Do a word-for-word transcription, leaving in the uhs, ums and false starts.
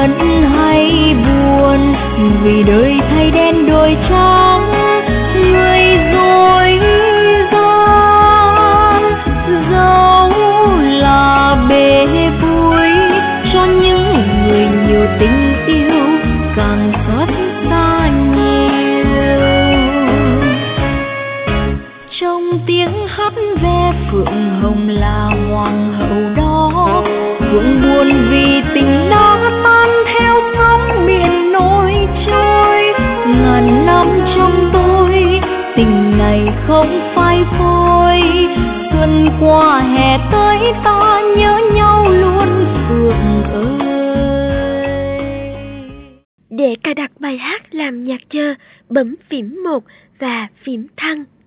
giận hay buồn, vì đời thay đen đổi trắng, người dối gian dẫu là bể vui cho những người nhiều tình yêu càng xót xa nhiều. Trong tiếng hát ve phượng hồng là hoàng hậu đó, phượng buồn vì tình đã tan theo sóng biển nổi trôi. Ngàn năm trong tôi tình này không phai phôi, xuân qua hè tới ta nhớ nhau luôn phượng ơi. Để cài đặt bài hát làm nhạc chờ, bấm phím một và phím thăng.